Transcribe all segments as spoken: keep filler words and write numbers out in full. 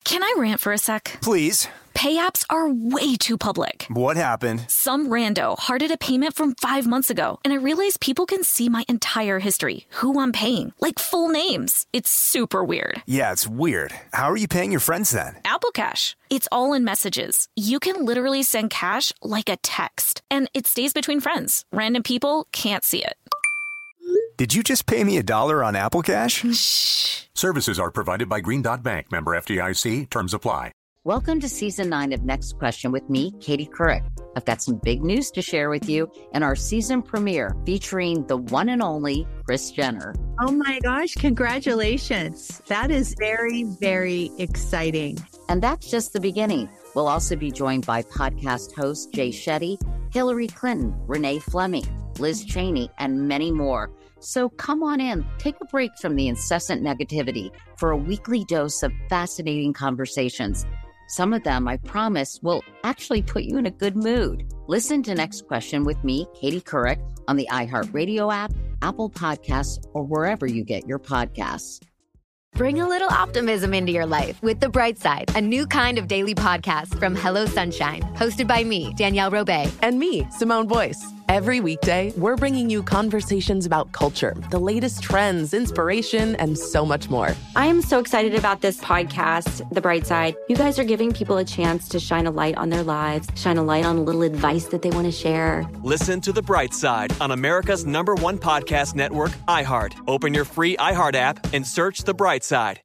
Can I rant for a sec? Please. Pay apps are way too public. What happened? Some rando hearted a payment from five months ago, and I realized people can see my entire history, who I'm paying, like full names. It's super weird. Yeah, it's weird. How are you paying your friends then? Apple Cash. It's all in messages. You can literally send cash like a text, and it stays between friends. Random people can't see it. Did you just pay me a dollar on Apple Cash? Shh. Services are provided by Green Dot Bank. Member F D I C. Terms apply. Welcome to season nine of Next Question with me, Katie Couric. I've got some big news to share with you in our season premiere featuring the one and only Kris Jenner. Oh my gosh, congratulations. That is very, very exciting. And that's just the beginning. We'll also be joined by podcast host Jay Shetty, Hillary Clinton, Renee Fleming, Liz Cheney, and many more. So come on in, take a break from the incessant negativity for a weekly dose of fascinating conversations. Some of them, I promise, will actually put you in a good mood. Listen to Next Question with me, Katie Couric, on the iHeartRadio app, Apple Podcasts, or wherever you get your podcasts. Bring a little optimism into your life with The Bright Side, a new kind of daily podcast from Hello Sunshine, hosted by me, Danielle Robay. And me, Simone Boyce. Every weekday, we're bringing you conversations about culture, the latest trends, inspiration, and so much more. I am so excited about this podcast, The Bright Side. You guys are giving people a chance to shine a light on their lives, shine a light on a little advice that they want to share. Listen to The Bright Side on America's number one podcast network, iHeart. Open your free iHeart app and search The Bright Side.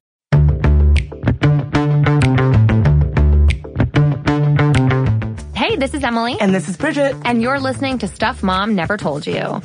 Hey, this is Emily. And this is Bridget. And you're listening to Stuff Mom Never Told You.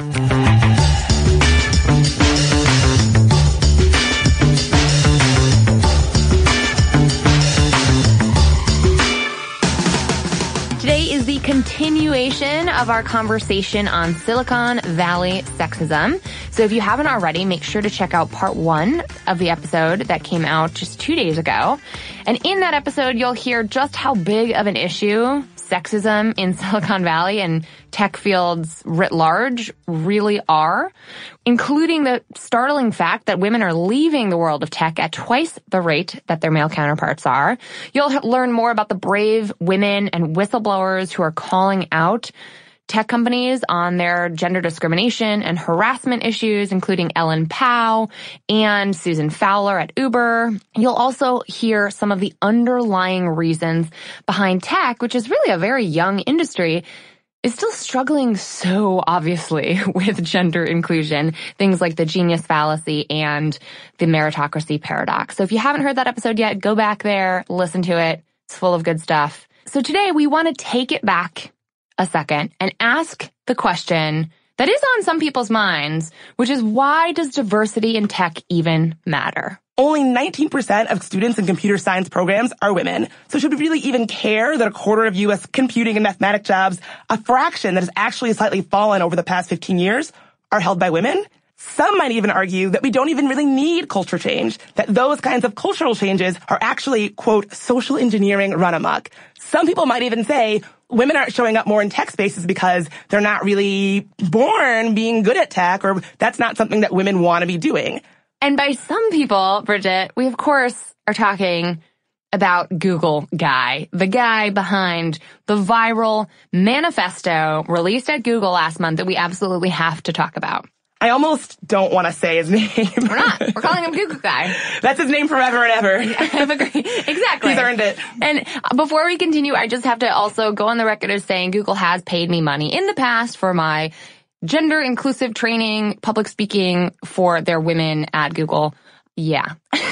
Today is the continuation of our conversation on Silicon Valley sexism. So if you haven't already, make sure to check out part one of the episode that came out just two days ago. And in that episode, you'll hear just how big of an issue sexism in Silicon Valley and tech fields writ large really are, including the startling fact that women are leaving the world of tech at twice the rate that their male counterparts are. You'll learn more about the brave women and whistleblowers who are calling out tech companies on their gender discrimination and harassment issues, including Ellen Pao and Susan Fowler at Uber. You'll also hear some of the underlying reasons behind tech, which is really a very young industry, is still struggling so obviously with gender inclusion, things like the genius fallacy and the meritocracy paradox. So if you haven't heard that episode yet, go back there, listen to it. It's full of good stuff. So today we want to take it back a second and ask the question that is on some people's minds, which is, why does diversity in tech even matter? Only nineteen percent of students in computer science programs are women. So should we really even care that a quarter of U S computing and mathematics jobs, a fraction that has actually slightly fallen over the past fifteen years, are held by women? Some might even argue that we don't even really need culture change, that those kinds of cultural changes are actually, quote, social engineering run amok. Some people might even say women aren't showing up more in tech spaces because they're not really born being good at tech, or that's not something that women want to be doing. And by some people, Bridget, we of course are talking about Google Guy, the guy behind the viral manifesto released at Google last month that we absolutely have to talk about. I almost don't want to say his name. We're not. We're calling him Google Guy. That's his name forever and ever. I've agreed. Exactly. He's earned it. And before we continue, I just have to also go on the record as saying Google has paid me money in the past for my gender inclusive training, public speaking for their women at Google. Yeah.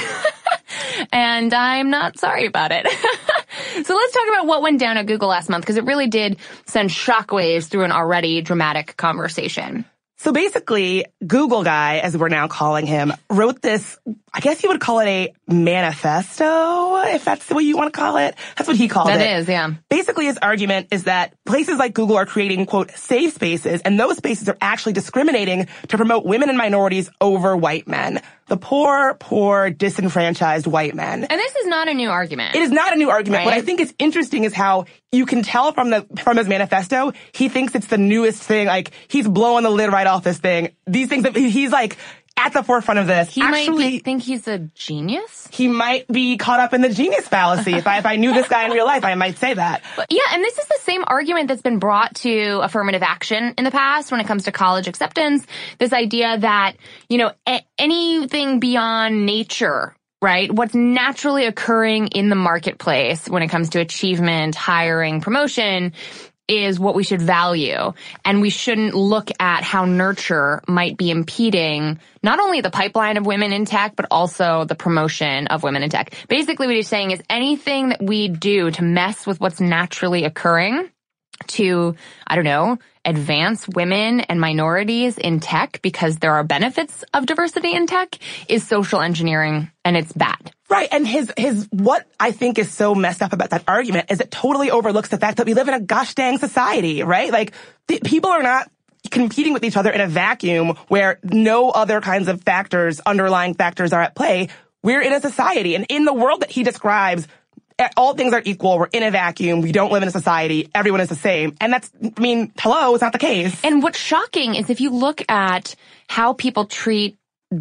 And I'm not sorry about it. So let's talk about what went down at Google last month, because it really did send shockwaves through an already dramatic conversation. So basically, Google Guy, as we're now calling him, wrote this, I guess you would call it a manifesto, if that's the way you want to call it. That's what he called it. That is, yeah. Basically, his argument is that places like Google are creating, quote, safe spaces, and those spaces are actually discriminating to promote women and minorities over white men. The poor, poor, disenfranchised white men. And this is not a new argument. It is not a new argument. Right? What I think is interesting is how you can tell from the from his manifesto, he thinks it's the newest thing. Like, he's blowing the lid right off this thing. These things that he's like, at the forefront of this. He Actually, might be, think he's a genius? He might be caught up in the genius fallacy. If I, if I knew this guy in real life, I might say that. But yeah, and this is the same argument that's been brought to affirmative action in the past when it comes to college acceptance. This idea that, you know, a- anything beyond nature, right? What's naturally occurring in the marketplace when it comes to achievement, hiring, promotion is what we should value. And we shouldn't look at how nurture might be impeding not only the pipeline of women in tech, but also the promotion of women in tech. Basically, what he's saying is anything that we do to mess with what's naturally occurring to, I don't know, advance women and minorities in tech because there are benefits of diversity in tech is social engineering, and it's bad. Right. And his, his, what I think is so messed up about that argument is it totally overlooks the fact that we live in a gosh dang society, right? Like, the, people are not competing with each other in a vacuum where no other kinds of factors, underlying factors are at play. We're in a society. And in the world that he describes, all things are equal. We're in a vacuum. We don't live in a society. Everyone is the same. And that's, I mean, hello, it's not the case. And what's shocking is if you look at how people treat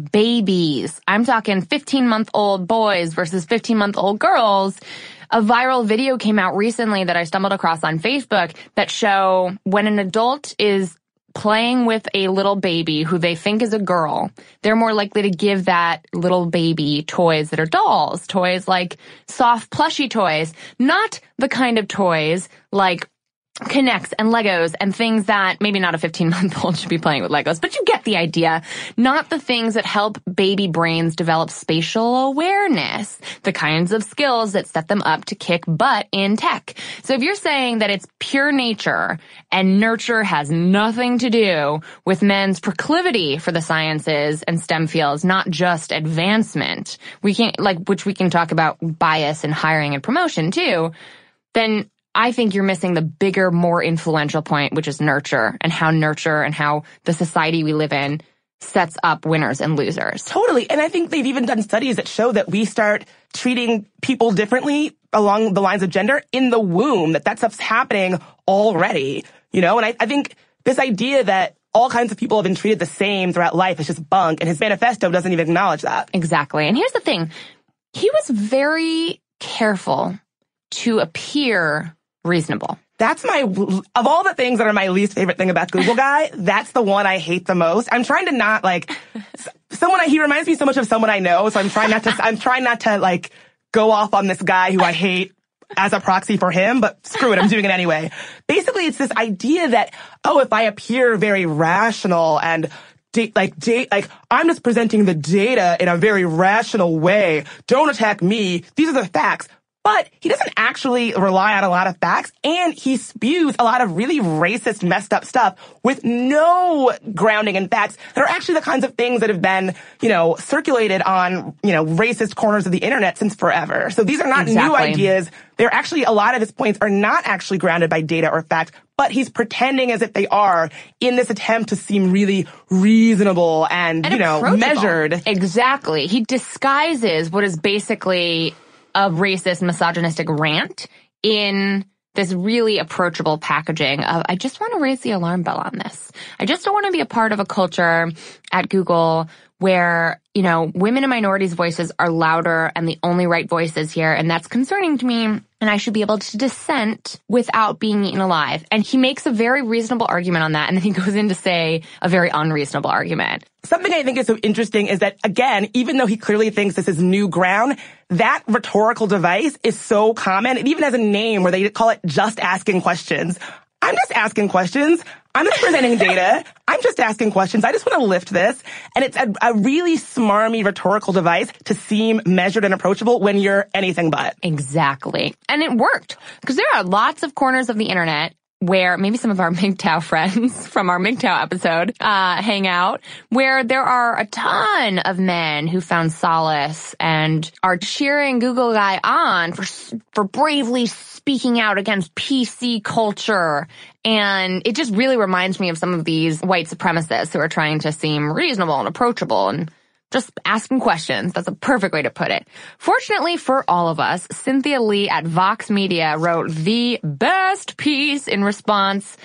babies, I'm talking fifteen-month-old boys versus fifteen-month-old girls. A viral video came out recently that I stumbled across on Facebook that show when an adult is playing with a little baby who they think is a girl, they're more likely to give that little baby toys that are dolls, toys like soft plushy toys, not the kind of toys like Connects and Legos and things that maybe not a fifteen-month-old should be playing with Legos, but you get the idea. Not the things that help baby brains develop spatial awareness, the kinds of skills that set them up to kick butt in tech. So if you're saying that it's pure nature and nurture has nothing to do with men's proclivity for the sciences and STEM fields, not just advancement, we can, like, which we can talk about bias in hiring and promotion too, then I think you're missing the bigger, more influential point, which is nurture and how nurture and how the society we live in sets up winners and losers. Totally. And I think they've even done studies that show that we start treating people differently along the lines of gender in the womb, that that stuff's happening already, you know? And I, I think this idea that all kinds of people have been treated the same throughout life is just bunk, and his manifesto doesn't even acknowledge that. Exactly. And here's the thing. He was very careful to appear reasonable. That's my, of all the things that are my least favorite thing about Google Guy, that's the one I hate the most. I'm trying to not like, someone, I, he reminds me so much of someone I know, so I'm trying not to, I'm trying not to like go off on this guy who I hate as a proxy for him, but screw it, I'm doing it anyway. Basically, it's this idea that, oh, if I appear very rational and da- like, da- like, I'm just presenting the data in a very rational way, don't attack me, these are the facts. But he doesn't actually rely on a lot of facts, and he spews a lot of really racist, messed up stuff with no grounding in facts that are actually the kinds of things that have been, you know, circulated on, you know, racist corners of the internet since forever. So these are not exactly. new ideas. They're actually, a lot of his points are not actually grounded by data or fact, but he's pretending as if they are in this attempt to seem really reasonable and, and you know, measured. Exactly. He disguises what is basically a racist, misogynistic rant in this really approachable packaging of, I just want to raise the alarm bell on this. I just don't want to be a part of a culture at Google where, you know, women and minorities' voices are louder and the only right voices here, and that's concerning to me, and I should be able to dissent without being eaten alive. And he makes a very reasonable argument on that, and then he goes in to say a very unreasonable argument. Something I think is so interesting is that, again, even though he clearly thinks this is new ground, that rhetorical device is so common. It even has a name where they call it just asking questions. I'm just asking questions. I'm just presenting data. I'm just asking questions. I just want to lift this. And it's a, a really smarmy rhetorical device to seem measured and approachable when you're anything but. Exactly. And it worked. Because there are lots of corners of the internet where maybe some of our M G T O W friends from our M G T O W episode uh hang out, where there are a ton of men who found solace and are cheering Google Guy on for for bravely speaking out against P C culture. And it just really reminds me of some of these white supremacists who are trying to seem reasonable and approachable and just asking questions. That's a perfect way to put it. Fortunately for all of us, Cynthia Lee at Vox Media wrote the best piece in response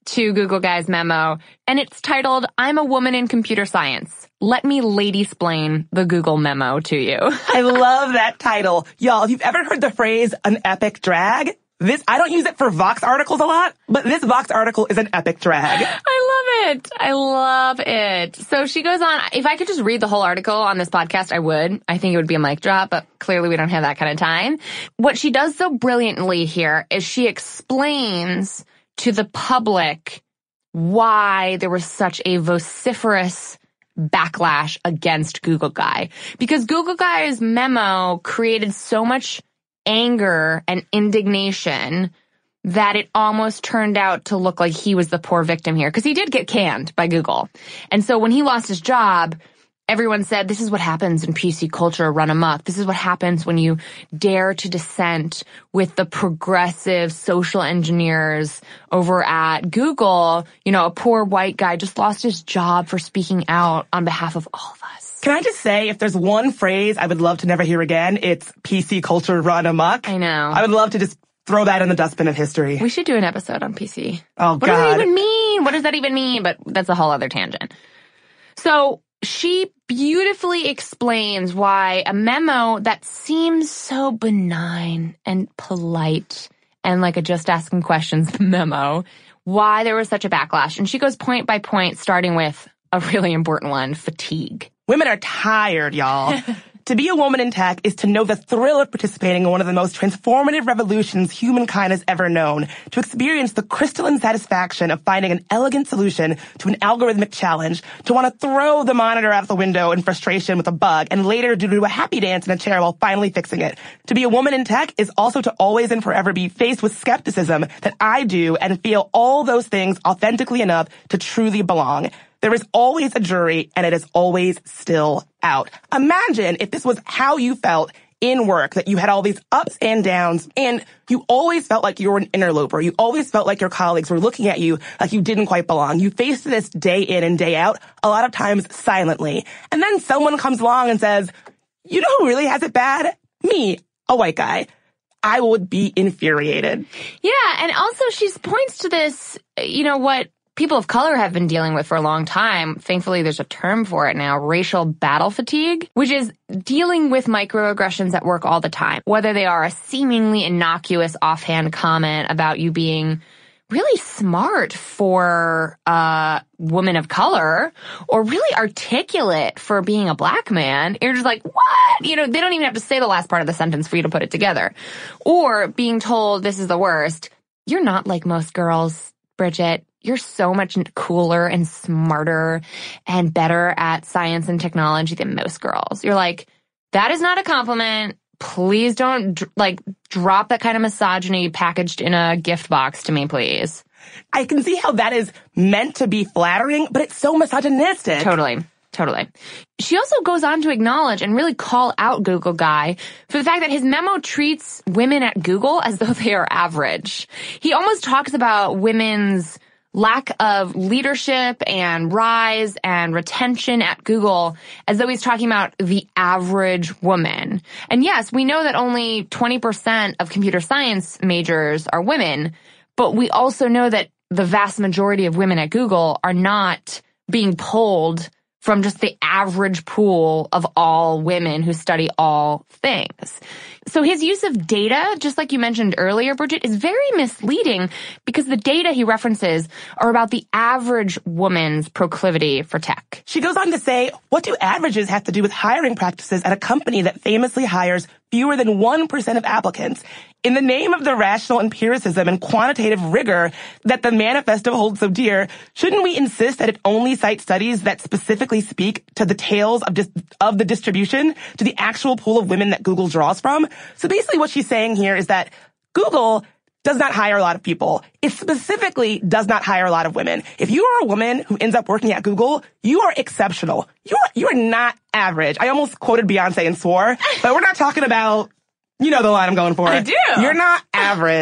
to Google Guy's memo, and it's titled, I'm a woman in computer science. Let me lady-splain the Google memo to you. I love that title. Y'all, if you've ever heard the phrase, an epic drag, this, I don't use it for Vox articles a lot, but this Vox article is an epic drag. I love it. I love it. So she goes on, if I could just read the whole article on this podcast, I would. I think it would be a mic drop, but clearly we don't have that kind of time. What she does so brilliantly here is she explains to the public why there was such a vociferous backlash against Google Guy. Because Google Guy's memo created so much anger and indignation that it almost turned out to look like he was the poor victim here. Because he did get canned by Google. And so when he lost his job, everyone said, this is what happens when P C culture run amok. This is what happens when you dare to dissent with the progressive social engineers over at Google. You know, a poor white guy just lost his job for speaking out on behalf of all of us. Can I just say, if there's one phrase I would love to never hear again, it's P C culture run amok. I know. I would love to just throw that in the dustbin of history. We should do an episode on P C. Oh, what God. What does that even mean? What does that even mean? But that's a whole other tangent. So she beautifully explains why a memo that seems so benign and polite and like a just asking questions memo, why there was such a backlash. And she goes point by point, starting with a really important one, fatigue. Women are tired, y'all. To be a woman in tech is to know the thrill of participating in one of the most transformative revolutions humankind has ever known, to experience the crystalline satisfaction of finding an elegant solution to an algorithmic challenge, to want to throw the monitor out the window in frustration with a bug, and later to do a happy dance in a chair while finally fixing it. To be a woman in tech is also to always and forever be faced with skepticism that I do and feel all those things authentically enough to truly belong. There is always a jury, and it is always still out. Imagine if this was how you felt in work, that you had all these ups and downs, and you always felt like you were an interloper. You always felt like your colleagues were looking at you like you didn't quite belong. You faced this day in and day out, a lot of times silently. And then someone comes along and says, you know who really has it bad? Me, a white guy. I would be infuriated. Yeah, and also she points to this, you know, what people of color have been dealing with for a long time. Thankfully, there's a term for it now, racial battle fatigue, which is dealing with microaggressions at work all the time, whether they are a seemingly innocuous offhand comment about you being really smart for a woman of color or really articulate for being a black man. You're just like, what? You know, they don't even have to say the last part of the sentence for you to put it together. Or being told, this is the worst, you're not like most girls, Bridget. You're so much cooler and smarter and better at science and technology than most girls. You're like, that is not a compliment. Please don't, like, drop that kind of misogyny packaged in a gift box to me, please. I can see how that is meant to be flattering, but it's so misogynistic. Totally. Totally. She also goes on to acknowledge and really call out Google Guy for the fact that his memo treats women at Google as though they are average. He almost talks about women's lack of leadership and rise and retention at Google as though he's talking about the average woman. And yes, we know that only twenty percent of computer science majors are women, but we also know that the vast majority of women at Google are not being pulled from just the average pool of all women who study all things. So his use of data, just like you mentioned earlier, Bridget, is very misleading because the data he references are about the average woman's proclivity for tech. She goes on to say, what do averages have to do with hiring practices at a company that famously hires fewer than one percent of applicants? In the name of the rational empiricism and quantitative rigor that the manifesto holds so dear, shouldn't we insist that it only cites studies that specifically speak to the tales of, dis- of the distribution, to the actual pool of women that Google draws from? So basically what she's saying here is that Google does not hire a lot of people. It specifically does not hire a lot of women. If you are a woman who ends up working at Google, you are exceptional. You are, you are not average. I almost quoted Beyonce and swore, but we're not talking about, you know the line I'm going for. I do. You're not average.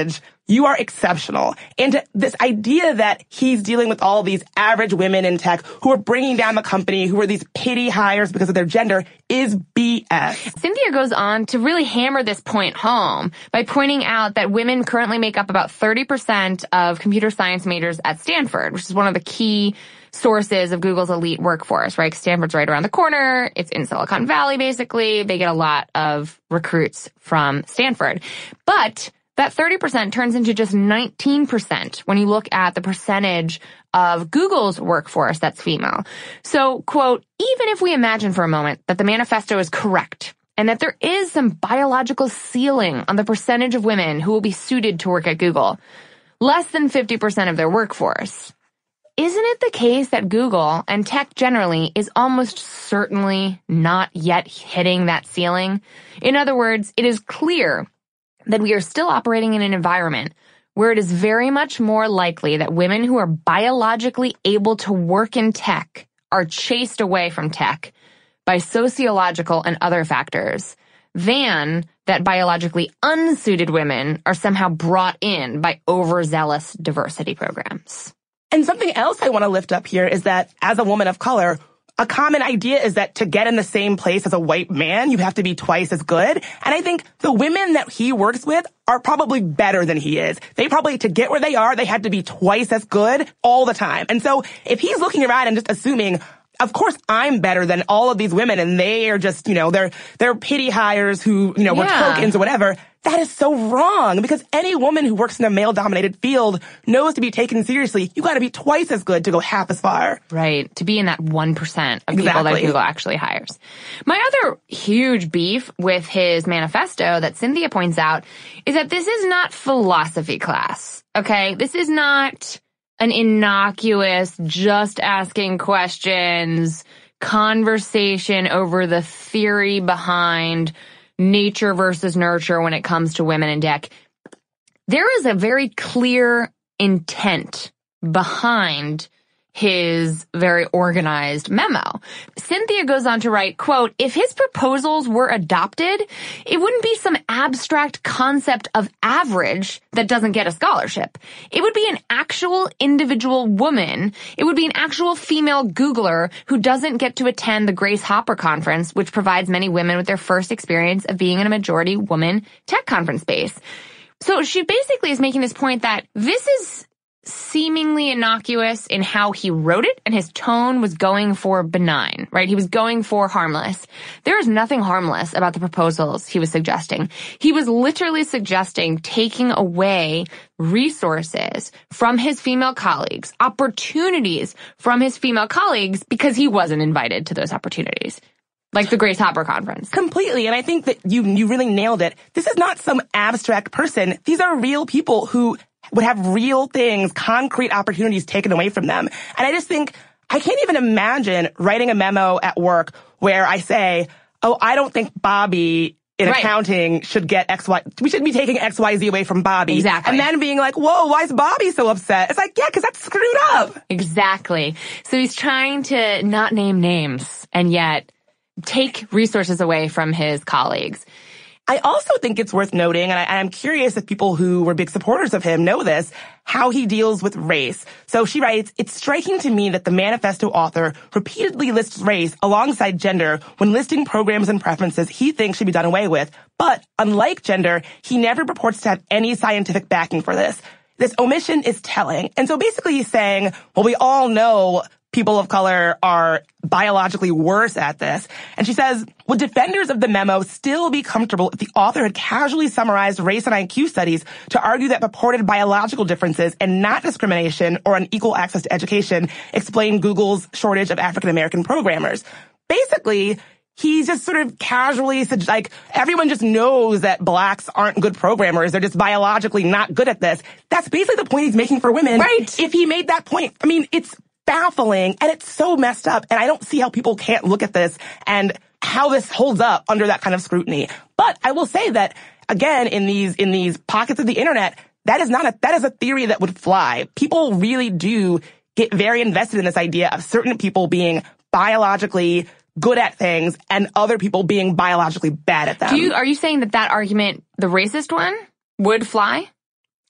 you are exceptional. And this idea that he's dealing with all of these average women in tech who are bringing down the company, who are these pity hires because of their gender, is B S. Cynthia goes on to really hammer this point home by pointing out that women currently make up about thirty percent of computer science majors at Stanford, which is one of the key sources of Google's elite workforce, right? Stanford's right around the corner. It's in Silicon Valley, basically. They get a lot of recruits from Stanford. But that thirty percent turns into just nineteen percent when you look at the percentage of Google's workforce that's female. So, quote, even if we imagine for a moment that the manifesto is correct and that there is some biological ceiling on the percentage of women who will be suited to work at Google, less than fifty percent of their workforce, isn't it the case that Google and tech generally is almost certainly not yet hitting that ceiling? In other words, it is clear that we are still operating in an environment where it is very much more likely that women who are biologically able to work in tech are chased away from tech by sociological and other factors than that biologically unsuited women are somehow brought in by overzealous diversity programs. And something else I want to lift up here is that as a woman of color, a common idea is that to get in the same place as a white man, you have to be twice as good. And I think the women that he works with are probably better than he is. They probably, to get where they are, they had to be twice as good all the time. And so if he's looking around and just assuming, of course, I'm better than all of these women and they are just, you know, they're, they're pity hires who, you know, were yeah. tokens or whatever. That is so wrong because any woman who works in a male-dominated field knows to be taken seriously, you got to be twice as good to go half as far. Right. To be in that one percent of exactly. people that Google actually hires. My other huge beef with his manifesto that Cynthia points out is that this is not philosophy class. Okay. This is not an innocuous, just asking questions, conversation over the theory behind nature versus nurture when it comes to women in tech. There is a very clear intent behind his very organized memo. Cynthia goes on to write, quote, if his proposals were adopted, it wouldn't be some abstract concept of average that doesn't get a scholarship. It would be an actual individual woman. It would be an actual female Googler who doesn't get to attend the Grace Hopper conference, which provides many women with their first experience of being in a majority woman tech conference space. So she basically is making this point that this is seemingly innocuous in how he wrote it, and his tone was going for benign, right? He was going for harmless. There is nothing harmless about the proposals he was suggesting. He was literally suggesting taking away resources from his female colleagues, opportunities from his female colleagues, because he wasn't invited to those opportunities. Like the Grace Hopper conference. Completely. And I think that you, you really nailed it. This is not some abstract person. These are real people who would have real things, concrete opportunities taken away from them. And I just think, I can't even imagine writing a memo at work where I say, oh, I don't think Bobby in right. accounting should get X, Y, we should be taking X, Y, Z away from Bobby. Exactly. And then being like, whoa, why is Bobby so upset? It's like, yeah, because that's screwed up. Exactly. So he's trying to not name names and yet take resources away from his colleagues. I also think it's worth noting, and, I, and I'm curious if people who were big supporters of him know this, how he deals with race. So she writes, it's striking to me that the manifesto author repeatedly lists race alongside gender when listing programs and preferences he thinks should be done away with. But unlike gender, he never purports to have any scientific backing for this. This omission is telling. And so basically he's saying, well, we all know people of color are biologically worse at this. And she says, would defenders of the memo still be comfortable if the author had casually summarized race and I Q studies to argue that purported biological differences and not discrimination or unequal access to education explain Google's shortage of African-American programmers? Basically, he's just sort of casually, like, everyone just knows that blacks aren't good programmers. They're just biologically not good at this. That's basically the point he's making for women. Right. If he made that point, I mean, it's baffling and it's so messed up. And I don't see how people can't look at this and how this holds up under that kind of scrutiny. But I will say that, again, in these, in these pockets of the internet, that is not a, that is a theory that would fly. People really do get very invested in this idea of certain people being biologically good at things and other people being biologically bad at them. Do you, are you saying that that argument, the racist one, would fly?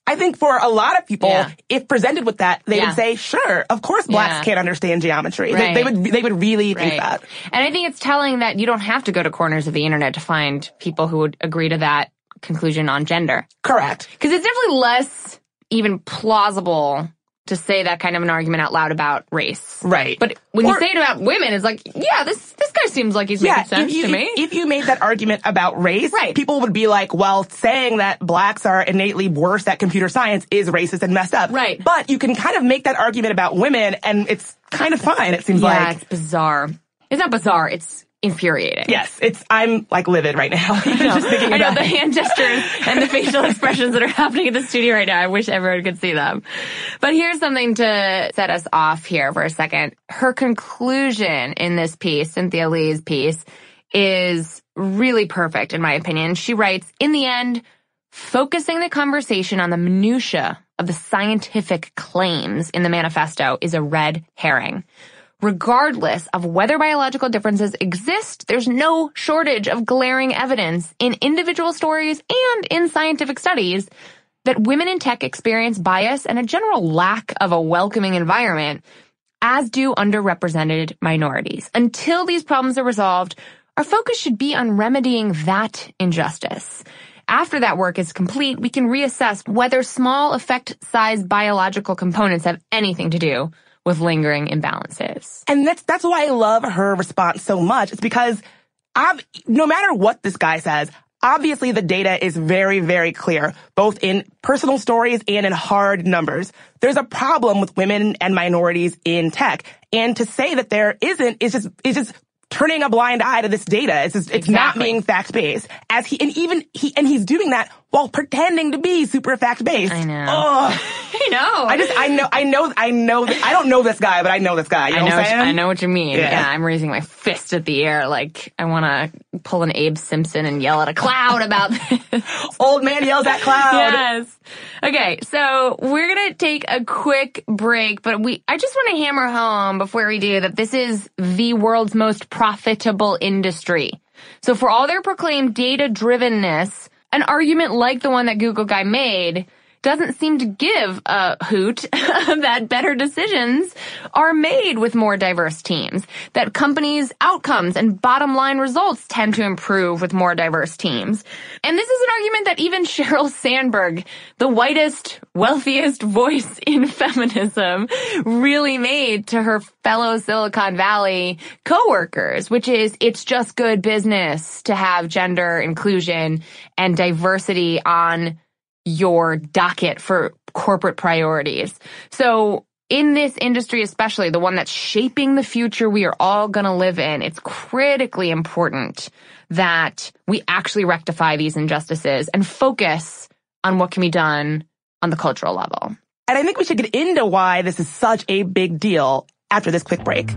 I think for a lot of people, Yeah. if presented with that, they Yeah. would say, sure, of course blacks Yeah. can't understand geometry. Right. They, they would they would really think Right. that. And I think it's telling that you don't have to go to corners of the internet to find people who would agree to that conclusion on gender. Correct. Because it's definitely less even plausible to say that kind of an argument out loud about race. Right. But when Or- you say it about women, it's like, yeah, this this guy seems like he's Yeah, making sense if you, to me. If, if you made that argument about race, Right. people would be like, well, saying that blacks are innately worse at computer science is racist and messed up. Right. But you can kind of make that argument about women, and it's kind of fine, it seems yeah, like. it's bizarre. It's not bizarre. It's infuriating. Yes, it's, I'm like livid right now. Just thinking I know about the it. hand gestures and the facial expressions that are happening in the studio right now. I wish everyone could see them. But here's something to set us off here for a second. Her conclusion in this piece, Cynthia Lee's piece, is really perfect in my opinion. She writes, in the end, focusing the conversation on the minutia of the scientific claims in the manifesto is a red herring. Regardless of whether biological differences exist, there's no shortage of glaring evidence in individual stories and in scientific studies that women in tech experience bias and a general lack of a welcoming environment, as do underrepresented minorities. Until these problems are resolved, our focus should be on remedying that injustice. After that work is complete, we can reassess whether small effect-size biological components have anything to do with lingering imbalances. And that's that's why I love her response so much. It's because ob- no matter what this guy says, obviously the data is very, very clear, both in personal stories and in hard numbers. There's a problem with women and minorities in tech. And to say that there isn't is just is just turning a blind eye to this data. It's just, it's not Exactly. being fact-based. As he and even he and he's doing that while pretending to be super fact-based. I know. Ugh. I know. I just I know I know I know I don't know this guy, but I know this guy. You know, I know, what I'm saying? I know what you mean. Yeah. Yeah. I'm raising my fist at the air like I want to pull an Abe Simpson and yell at a cloud about this. Old man yells at cloud. Yes. Okay, so we're going to take a quick break, but we I just want to hammer home before we do that this is the world's most profitable industry. So for all their proclaimed data-drivenness, an argument like the one that Google guy made doesn't seem to give a hoot that better decisions are made with more diverse teams, that companies' outcomes and bottom line results tend to improve with more diverse teams. And this is an argument that even Sheryl Sandberg, the whitest, wealthiest voice in feminism, really made to her fellow Silicon Valley coworkers, which is it's just good business to have gender inclusion and diversity on your docket for corporate priorities. So in this industry, especially the one that's shaping the future we are all going to live in, it's critically important that we actually rectify these injustices and focus on what can be done on the cultural level. And I think we should get into why this is such a big deal after this quick break.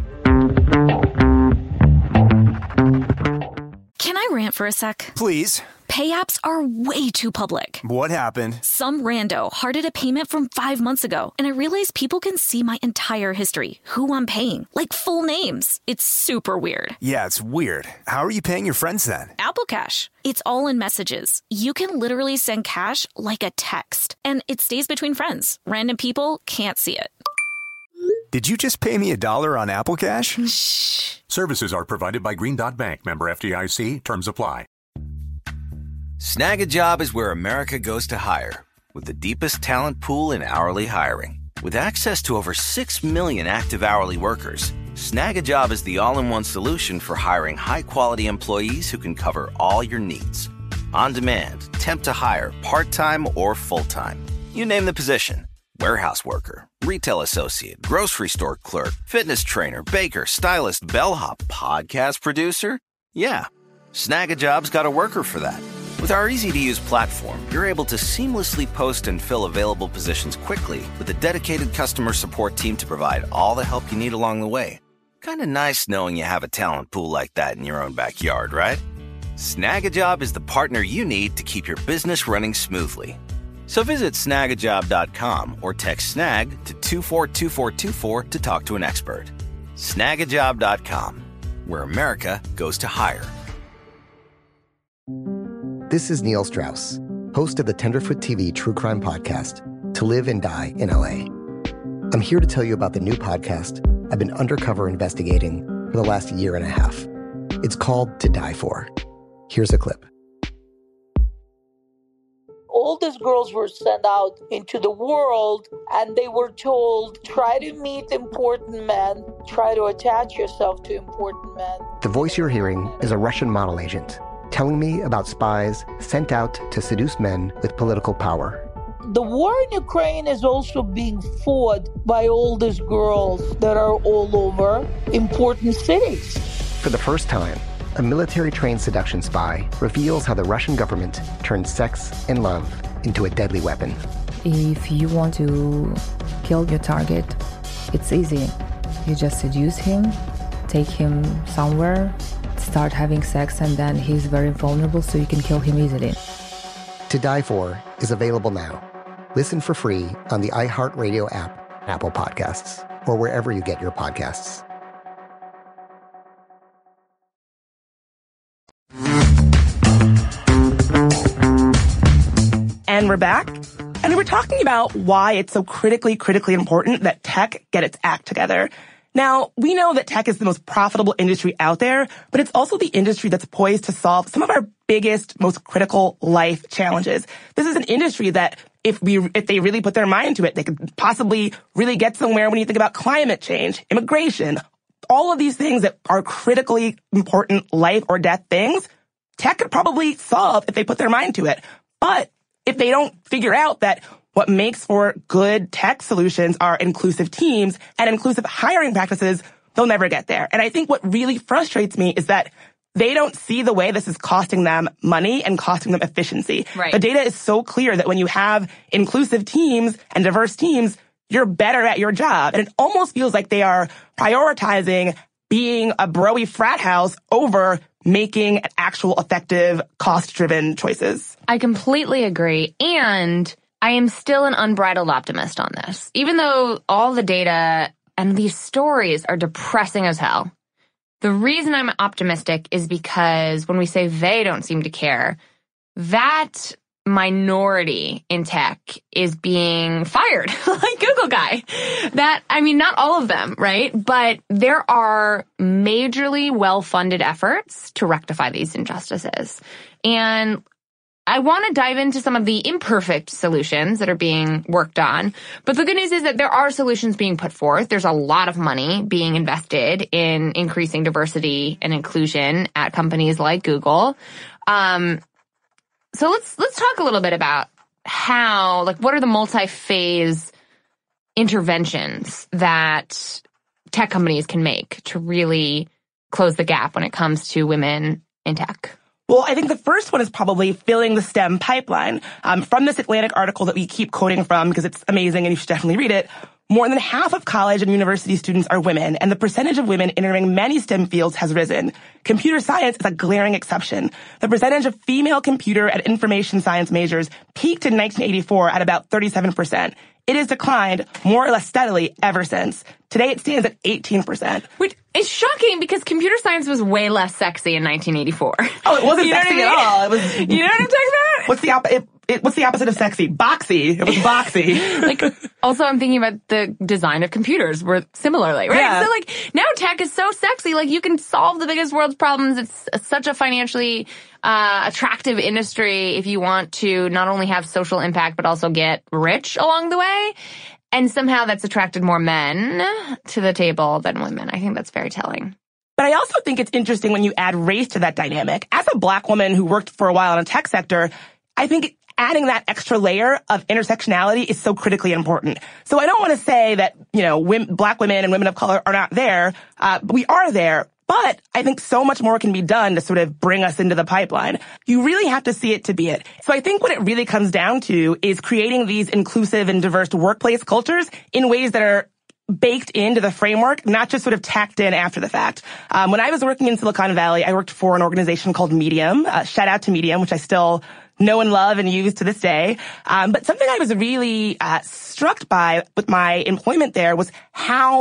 Can I rant for a sec? Please. Pay apps are way too public. What happened? Some rando hearted a payment from five months ago, and I realized people can see my entire history, who I'm paying, like full names. It's super weird. Yeah, it's weird. How are you paying your friends then? Apple Cash. It's all in messages. You can literally send cash like a text, and it stays between friends. Random people can't see it. Did you just pay me a dollar on Apple Cash? Shh. Services are provided by Green Dot Bank. Member F D I C. Terms apply. Snag a Job is where America goes to hire, with the deepest talent pool in hourly hiring. With access to over six million active hourly workers, Snag a Job is the all-in-one solution for hiring high-quality employees who can cover all your needs. On demand, temp to hire, part-time or full-time. You name the position. Warehouse worker, retail associate, grocery store clerk, fitness trainer, baker, stylist, bellhop, podcast producer. Yeah, Snag a Job's got a worker for that. With our easy-to-use platform, you're able to seamlessly post and fill available positions quickly with a dedicated customer support team to provide all the help you need along the way. Kind of nice knowing you have a talent pool like that in your own backyard, right? Snag a Job is the partner you need to keep your business running smoothly. So visit snag a job dot com or text snag to two four two four two four to talk to an expert. snag a job dot com, where America goes to hire. This is Neil Strauss, host of the Tenderfoot T V true crime podcast, To Live and Die in L A. I'm here to tell you about the new podcast I've been undercover investigating for the last year and a half. It's called To Die For. Here's a clip. All these girls were sent out into the world and they were told, try to meet important men, try to attach yourself to important men. The voice you're hearing is a Russian model agent telling me about spies sent out to seduce men with political power. The war in Ukraine is also being fought by all these girls that are all over important cities. For the first time, a military-trained seduction spy reveals how the Russian government turned sex and love into a deadly weapon. If you want to kill your target, it's easy. You just seduce him, take him somewhere, start having sex, and then he's very vulnerable, so you can kill him easily. To Die For is available now. Listen for free on the iHeartRadio app, Apple Podcasts, or wherever you get your podcasts. And we're back. And we're talking about why it's so critically, critically important that tech get its act together. Now, we know that tech is the most profitable industry out there, but it's also the industry that's poised to solve some of our biggest, most critical life challenges. This is an industry that if we, if they really put their mind to it, they could possibly really get somewhere when you think about climate change, immigration, all of these things that are critically important life or death things, tech could probably solve if they put their mind to it. But if they don't figure out that what makes for good tech solutions are inclusive teams and inclusive hiring practices, they'll never get there. And I think what really frustrates me is that they don't see the way this is costing them money and costing them efficiency. Right. The data is so clear that when you have inclusive teams and diverse teams, you're better at your job. And it almost feels like they are prioritizing being a bro-y frat house over making actual effective cost-driven choices. I completely agree. And I am still an unbridled optimist on this. Even though all the data and these stories are depressing as hell, the reason I'm optimistic is because when we say they don't seem to care, that minority in tech is being fired, like Google guy. That, I mean, not all of them, right? But there are majorly well-funded efforts to rectify these injustices. And I want to dive into some of the imperfect solutions that are being worked on. But the good news is that there are solutions being put forth. There's a lot of money being invested in increasing diversity and inclusion at companies like Google. Um, so let's let's talk a little bit about how, like, what are the multi-phase interventions that tech companies can make to really close the gap when it comes to women in tech? Well, I think the first one is probably filling the STEM pipeline. Um, from this Atlantic article that we keep quoting from, because it's amazing and you should definitely read it, more than half of college and university students are women, and the percentage of women entering many STEM fields has risen. Computer science is a glaring exception. The percentage of female computer and information science majors peaked in nineteen eighty-four at about thirty-seven percent. It has declined more or less steadily ever since. Today it stands at eighteen percent. Which is shocking because computer science was way less sexy in nineteen eighty-four. Oh, it wasn't you know sexy what I mean? at all. It was. You know what I'm talking about? What's the op- it, it, What's the opposite of sexy? Boxy. It was boxy. Like, also I'm thinking about the design of computers were similarly, right? Yeah. So like, now tech is so sexy. Like, you can solve the biggest world's problems. It's such a financially uh attractive industry if you want to not only have social impact, but also get rich along the way. And somehow that's attracted more men to the table than women. I think that's very telling. But I also think it's interesting when you add race to that dynamic. As a Black woman who worked for a while in a tech sector, I think adding that extra layer of intersectionality is so critically important. So I don't want to say that, you know, women, Black women and women of color are not there. Uh, we are there. But I think so much more can be done to sort of bring us into the pipeline. You really have to see it to be it. So I think what it really comes down to is creating these inclusive and diverse workplace cultures in ways that are baked into the framework, not just sort of tacked in after the fact. Um, when I was working in Silicon Valley, I worked for an organization called Medium. Uh, shout out to Medium, which I still know and love and use to this day. Um, but something I was really uh, struck by with my employment there was how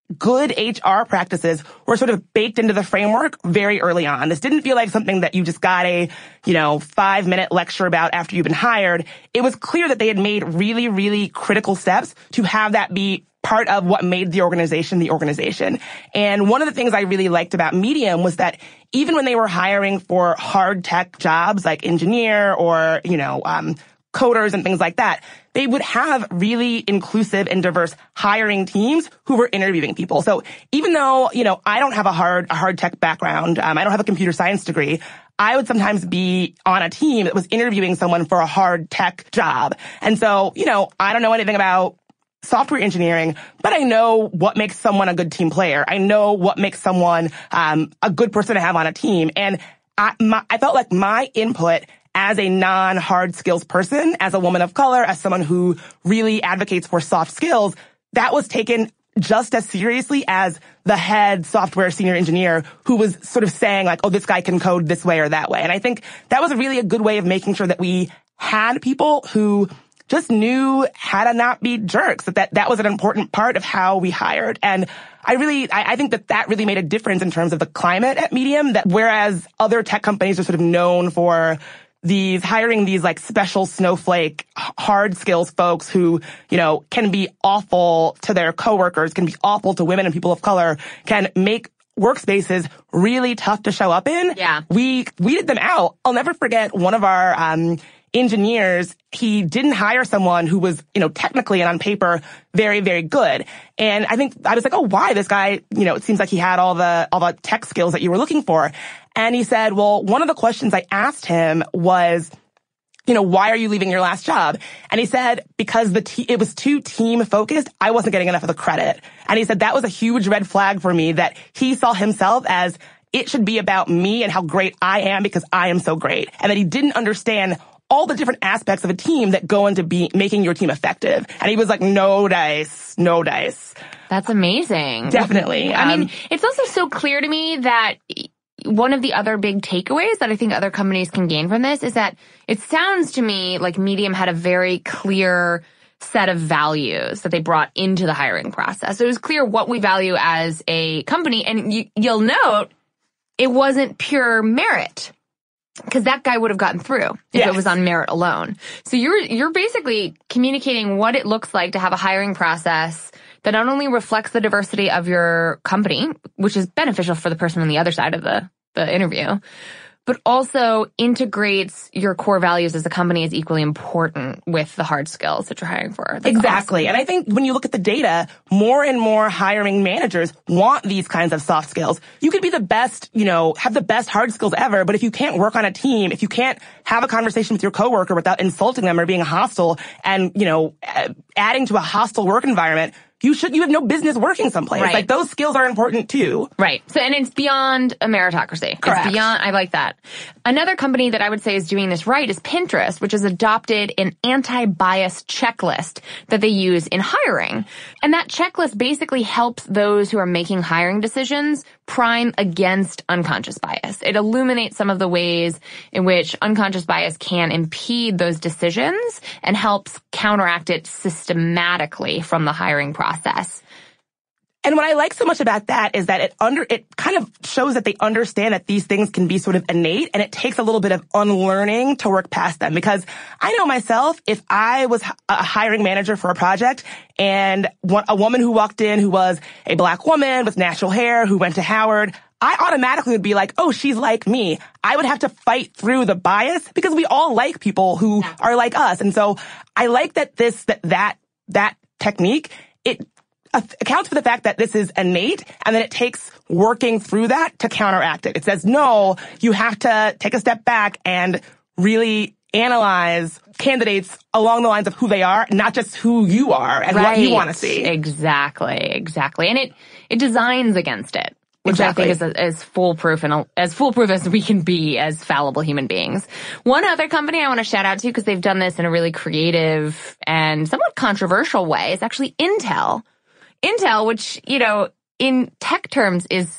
good H R practices were sort of baked into the framework very early on. This didn't feel like something that you just got a, you know, five minute lecture about after you've been hired. It was clear that they had made really, really critical steps to have that be part of what made the organization the organization. And one of the things I really liked about Medium was that even when they were hiring for hard tech jobs like engineer or, you know, um, coders and things like that, they would have really inclusive and diverse hiring teams who were interviewing people. So even though, you know, I don't have a hard, a hard tech background, um, I don't have a computer science degree, I would sometimes be on a team that was interviewing someone for a hard tech job. And so, you know, I don't know anything about software engineering, but I know what makes someone a good team player. I know what makes someone um, a good person to have on a team. And I, my, I felt like my input as a non-hard skills person, as a woman of color, as someone who really advocates for soft skills, that was taken just as seriously as the head software senior engineer who was sort of saying like, oh, this guy can code this way or that way. And I think that was really a good way of making sure that we had people who just knew how to not be jerks, that that, that was an important part of how we hired. And I really, I, I think that that really made a difference in terms of the climate at Medium, that whereas other tech companies are sort of known for these hiring these like special snowflake hard skills folks who, you know, can be awful to their coworkers, can be awful to women and people of color, can make workspaces really tough to show up in. Yeah. We weeded them out. I'll never forget one of our um engineers, he didn't hire someone who was, you know, technically and on paper very, very good. And I think I was like, oh, why? This guy, you know, it seems like he had all the, all the tech skills that you were looking for. And he said, well, one of the questions I asked him was, you know, why are you leaving your last job? And he said, because the te- it was too team focused, I wasn't getting enough of the credit. And he said that was a huge red flag for me, that he saw himself as it should be about me and how great I am because I am so great. And that he didn't understand all the different aspects of a team that go into be making your team effective. And he was like, no dice, no dice. That's amazing. Definitely. I Um, mean, it's also so clear to me that one of the other big takeaways that I think other companies can gain from this is that it sounds to me like Medium had a very clear set of values that they brought into the hiring process. So it was clear what we value as a company. And you, you'll note it wasn't pure merit, because that guy would have gotten through if Yes. it was on merit alone. So you're you're basically communicating what it looks like to have a hiring process that not only reflects the diversity of your company, which is beneficial for the person on the other side of the, the interview, but also integrates your core values as a company as equally important with the hard skills that you're hiring for. That's Exactly. awesome. And I think when you look at the data, more and more hiring managers want these kinds of soft skills. You could be the best, you know, have the best hard skills ever, but if you can't work on a team, if you can't have a conversation with your coworker without insulting them or being hostile and, you know, adding to a hostile work environment, you should, you have no business working someplace. Right. Like those skills are important too. Right. So, and it's beyond a meritocracy. Correct. It's beyond, I like that. Another company that I would say is doing this right is Pinterest, which has adopted an anti-bias checklist that they use in hiring. And that checklist basically helps those who are making hiring decisions prime against unconscious bias. It illuminates some of the ways in which unconscious bias can impede those decisions and helps counteract it systematically from the hiring process. And what I like so much about that is that it under it kind of shows that they understand that these things can be sort of innate, and it takes a little bit of unlearning to work past them. Because I know myself, if I was a hiring manager for a project and one, a woman who walked in who was a black woman with natural hair who went to Howard, I automatically would be like, oh, she's like me. I would have to fight through the bias because we all like people who are like us. And so I like that this, that, that, that technique, it accounts for the fact that this is innate, and then it takes working through that to counteract it. It says, no, you have to take a step back and really analyze candidates along the lines of who they are, not just who you are and right. what you want to see. Exactly, exactly. And it, it designs against it, which Exactly. I think is as foolproof and as foolproof as we can be as fallible human beings. One other company I want to shout out to, because they've done this in a really creative and somewhat controversial way, is actually Intel. Intel, which, you know, in tech terms is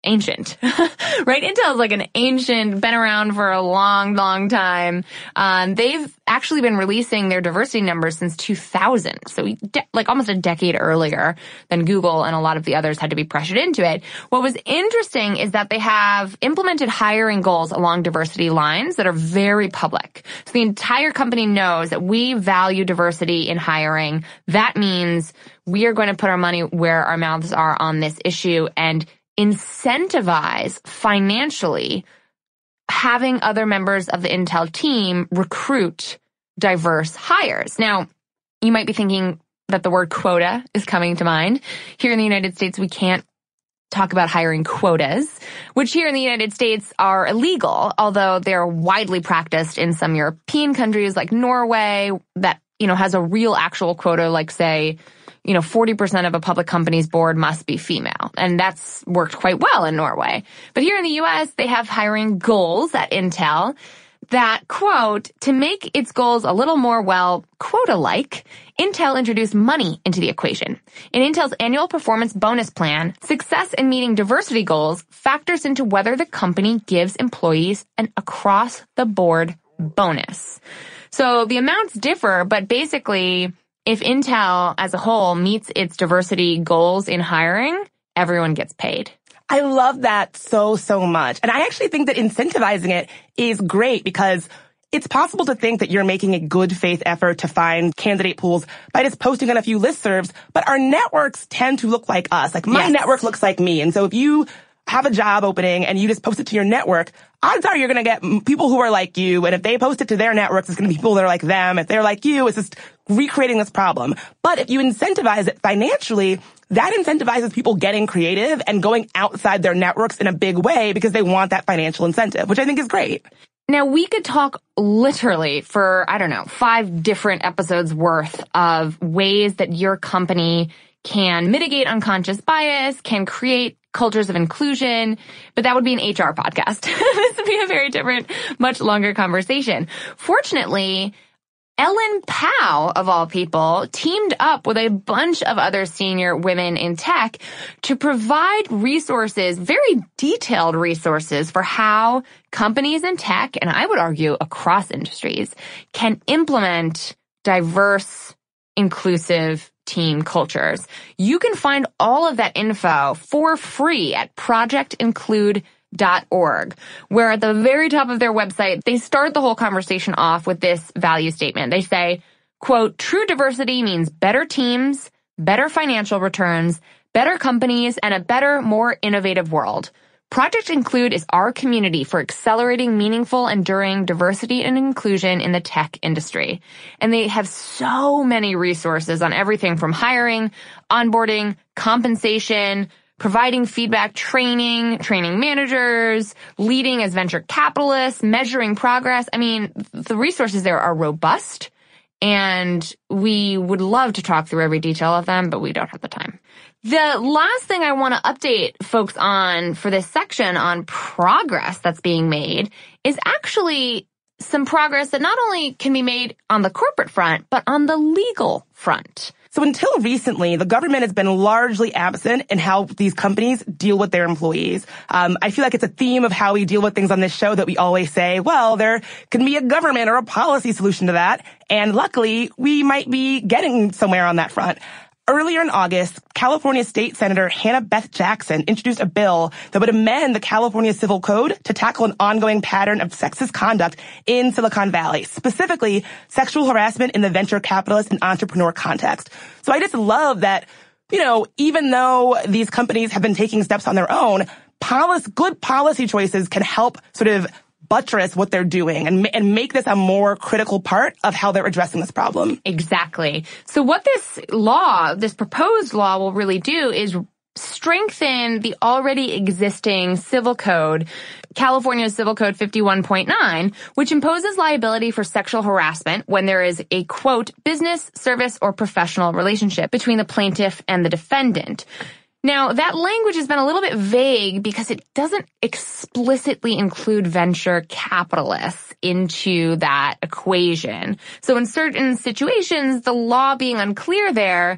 ancient, right? Intel's like an ancient, been around for a long, long time. Um, they've actually been releasing their diversity numbers since two thousand. So de- like almost a decade earlier than Google and a lot of the others had to be pressured into it. What was interesting is that they have implemented hiring goals along diversity lines that are very public. So the entire company knows that we value diversity in hiring. That means we are going to put our money where our mouths are on this issue and incentivize financially having other members of the Intel team recruit diverse hires. Now, you might be thinking that the word quota is coming to mind. Here in the United States, we can't talk about hiring quotas, which here in the United States are illegal, although they're widely practiced in some European countries like Norway that, you know, has a real actual quota, like say, you know, forty percent of a public company's board must be female. And that's worked quite well in Norway. But here in the U S, they have hiring goals at Intel that, quote, to make its goals a little more, well, quota-like, Intel introduced money into the equation. In Intel's annual performance bonus plan, success in meeting diversity goals factors into whether the company gives employees an across-the-board bonus. So the amounts differ, but basically, if Intel as a whole meets its diversity goals in hiring, everyone gets paid. I love that so, so much. And I actually think that incentivizing it is great because it's possible to think that you're making a good faith effort to find candidate pools by just posting on a few listservs, but our networks tend to look like us. Like my yes. network looks like me. And so if you have a job opening and you just post it to your network, odds are you're going to get people who are like you. And if they post it to their networks, it's going to be people that are like them. If they're like you, it's just recreating this problem. But if you incentivize it financially, that incentivizes people getting creative and going outside their networks in a big way because they want that financial incentive, which I think is great. Now, we could talk literally for, I don't know, five different episodes worth of ways that your company can mitigate unconscious bias, can create cultures of inclusion, but that would be an H R podcast. This would be a very different, much longer conversation. Fortunately, Ellen Pao, of all people, teamed up with a bunch of other senior women in tech to provide resources, very detailed resources for how companies in tech, and I would argue across industries, can implement diverse, inclusive team cultures. You can find all of that info for free at project include dot org, where at the very top of their website, they start the whole conversation off with this value statement. They say, quote, true diversity means better teams, better financial returns, better companies, and a better, more innovative world. Project Include is our community for accelerating meaningful, enduring diversity and inclusion in the tech industry. And they have so many resources on everything from hiring, onboarding, compensation, providing feedback, training, training managers, leading as venture capitalists, measuring progress. I mean, the resources there are robust, and we would love to talk through every detail of them, but we don't have the time. The last thing I want to update folks on for this section on progress that's being made is actually some progress that not only can be made on the corporate front, but on the legal front. So until recently, the government has been largely absent in how these companies deal with their employees. Um, I feel like it's a theme of how we deal with things on this show that we always say, well, there can be a government or a policy solution to that. And luckily, we might be getting somewhere on that front. Earlier in August, California State Senator Hannah Beth Jackson introduced a bill that would amend the California Civil Code to tackle an ongoing pattern of sexist conduct in Silicon Valley, specifically sexual harassment in the venture capitalist and entrepreneur context. So I just love that, you know, even though these companies have been taking steps on their own, policy, good policy choices can help sort of buttress what they're doing and, and make this a more critical part of how they're addressing this problem. Exactly. So what this law, this proposed law will really do is strengthen the already existing civil code, California's Civil Code fifty-one point nine, which imposes liability for sexual harassment when there is a, quote, business, service, or professional relationship between the plaintiff and the defendant. Now, that language has been a little bit vague because it doesn't explicitly include venture capitalists into that equation. So in certain situations, the law being unclear there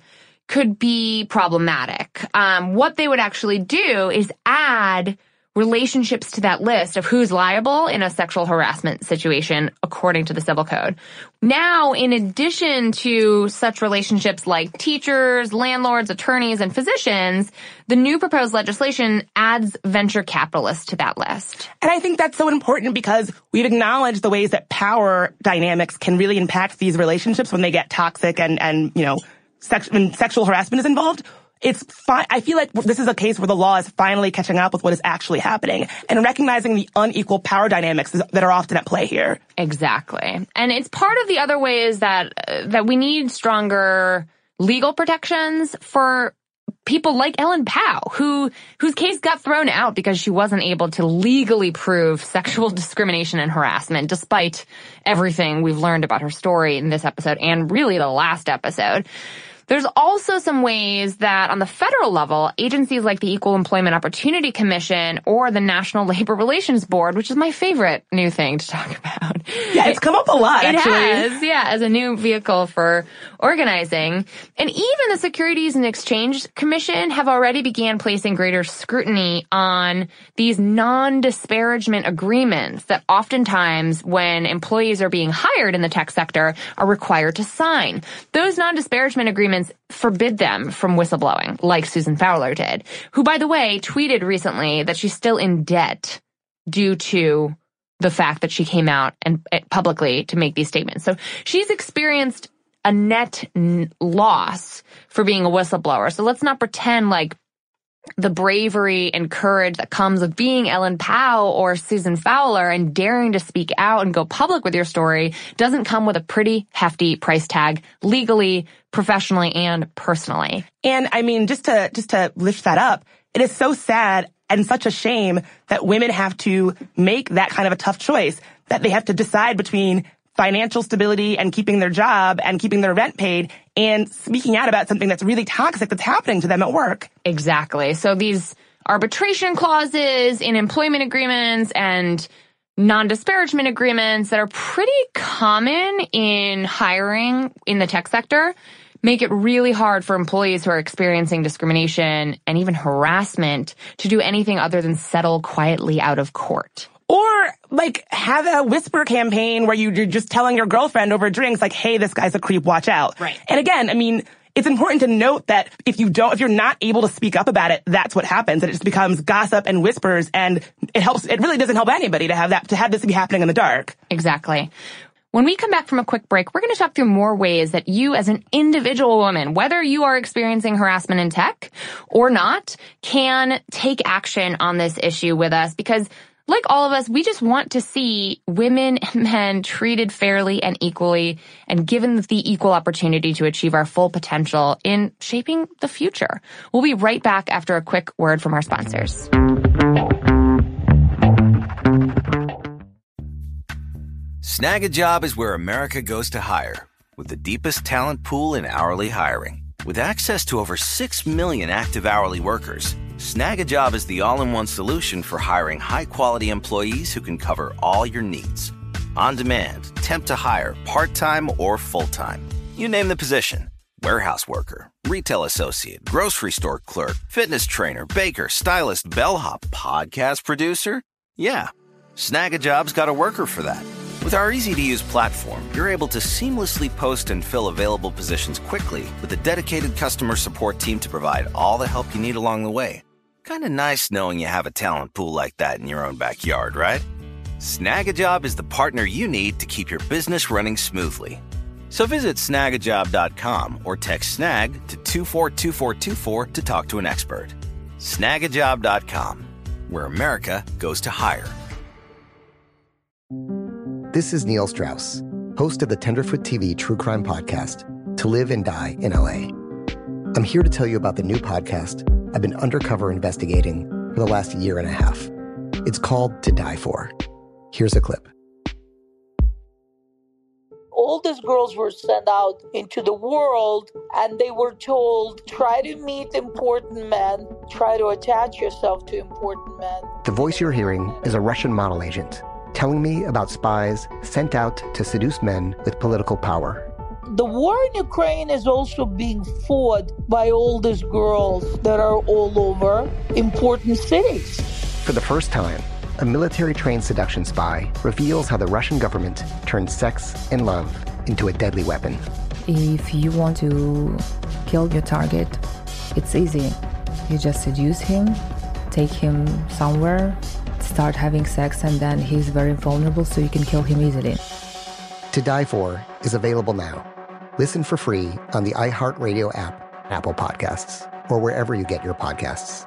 could be problematic. Um, what they would actually do is add relationships to that list of who's liable in a sexual harassment situation according to the Civil Code. Now, in addition to such relationships like teachers, landlords, attorneys, and physicians, the new proposed legislation adds venture capitalists to that list. And I think that's so important because we've acknowledged the ways that power dynamics can really impact these relationships when they get toxic and, and you know, sex- when sexual harassment is involved. It's fine. I feel like this is a case where the law is finally catching up with what is actually happening and recognizing the unequal power dynamics that are often at play here. Exactly. And it's part of the other ways that uh, that we need stronger legal protections for people like Ellen Pao, who whose case got thrown out because she wasn't able to legally prove sexual discrimination and harassment, despite everything we've learned about her story in this episode and really the last episode. There's also some ways that on the federal level, agencies like the Equal Employment Opportunity Commission or the National Labor Relations Board, which is my favorite new thing to talk about. Yeah, it's come up a lot, it actually. It has, yeah, as a new vehicle for organizing. And even the Securities and Exchange Commission have already began placing greater scrutiny on these non-disparagement agreements that oftentimes when employees are being hired in the tech sector are required to sign. Those non-disparagement agreements forbid them from whistleblowing, like Susan Fowler did, who, by the way, tweeted recently that she's still in debt due to the fact that she came out and publicly to make these statements. So she's experienced a net n- loss for being a whistleblower. So let's not pretend like the bravery and courage that comes with being Ellen Pao or Susan Fowler and daring to speak out and go public with your story doesn't come with a pretty hefty price tag legally, professionally, and personally. And I mean, just to just to lift that up, it is so sad and such a shame that women have to make that kind of a tough choice, that they have to decide between financial stability and keeping their job and keeping their rent paid and speaking out about something that's really toxic that's happening to them at work. Exactly. So these arbitration clauses in employment agreements and non-disparagement agreements that are pretty common in hiring in the tech sector make it really hard for employees who are experiencing discrimination and even harassment to do anything other than settle quietly out of court. Or, like, have a whisper campaign where you're just telling your girlfriend over drinks, like, hey, this guy's a creep, watch out. Right. And again, I mean, it's important to note that if you don't, if you're not able to speak up about it, that's what happens. And it just becomes gossip and whispers, and it helps, it really doesn't help anybody to have that, to have this be happening in the dark. Exactly. When we come back from a quick break, we're going to talk through more ways that you as an individual woman, whether you are experiencing harassment in tech or not, can take action on this issue with us, because like all of us, we just want to see women and men treated fairly and equally and given the equal opportunity to achieve our full potential in shaping the future. We'll be right back after a quick word from our sponsors. Snag a Job is where America goes to hire, with the deepest talent pool in hourly hiring. With access to over six million active hourly workers, Snag a Job is the all-in-one solution for hiring high-quality employees who can cover all your needs. On demand, temp to hire, part-time or full-time. You name the position. Warehouse worker, retail associate, grocery store clerk, fitness trainer, baker, stylist, bellhop, podcast producer. Yeah, Snag a Job's got a worker for that. With our easy-to-use platform, you're able to seamlessly post and fill available positions quickly with a dedicated customer support team to provide all the help you need along the way. Kind of nice knowing you have a talent pool like that in your own backyard, right? Snag a Job is the partner you need to keep your business running smoothly. So visit snag a job dot com or text SNAG to two four two four two four to talk to an expert. snag a job dot com, where America goes to hire. This is Neil Strauss, host of the Tenderfoot T V true crime podcast, To Live and Die in L A. I'm here to tell you about the new podcast I've been undercover investigating for the last year and a half. It's called To Die For. Here's a clip. All these girls were sent out into the world and they were told, try to meet important men, try to attach yourself to important men. The voice you're hearing is a Russian model agent telling me about spies sent out to seduce men with political power. the war in Ukraine is also being fought by all these girls that are all over important cities. For the first time, a military-trained seduction spy reveals how the Russian government turned sex and love into a deadly weapon. If you want to kill your target, it's easy. You just seduce him, take him somewhere, start having sex, and then he's very vulnerable, so you can kill him easily. To Die For is available now. Listen for free on the iHeartRadio app, Apple Podcasts, or wherever you get your podcasts.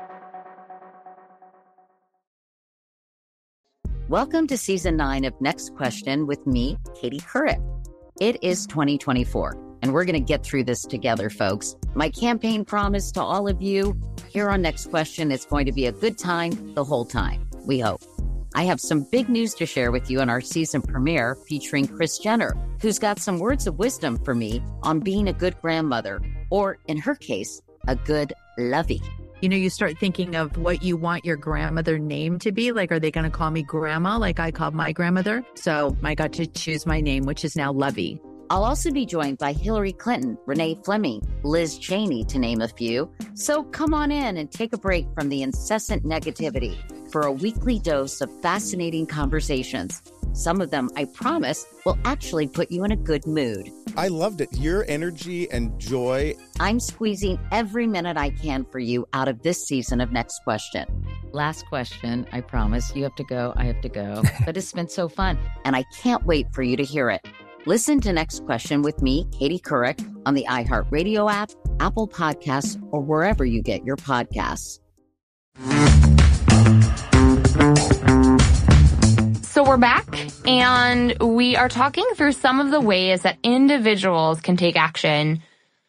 Welcome to season nine of Next Question with me, Katie Couric. It is twenty twenty-four, and we're going to get through this together, folks. My campaign promise to all of you here on Next Question is going to be a good time the whole time, we hope. I have some big news to share with you on our season premiere featuring Kris Jenner, who's got some words of wisdom for me on being a good grandmother, or in her case, a good lovey. You know, you start thinking of what you want your grandmother name to be. Like, are they going to call me grandma like I called my grandmother? So I got to choose my name, which is now Lovey. I'll also be joined by Hillary Clinton, Renee Fleming, Liz Cheney, to name a few. So come on in and take a break from the incessant negativity for a weekly dose of fascinating conversations. Some of them, I promise, will actually put you in a good mood. I loved it. Your energy and joy. I'm squeezing every minute I can for you out of this season of Next Question. Last question, I promise. You have to go, I have to go. But it's been so fun, and I can't wait for you to hear it. Listen to Next Question with me, Katie Couric, on the iHeartRadio app, Apple Podcasts, or wherever you get your podcasts. So we're back, and we are talking through some of the ways that individuals can take action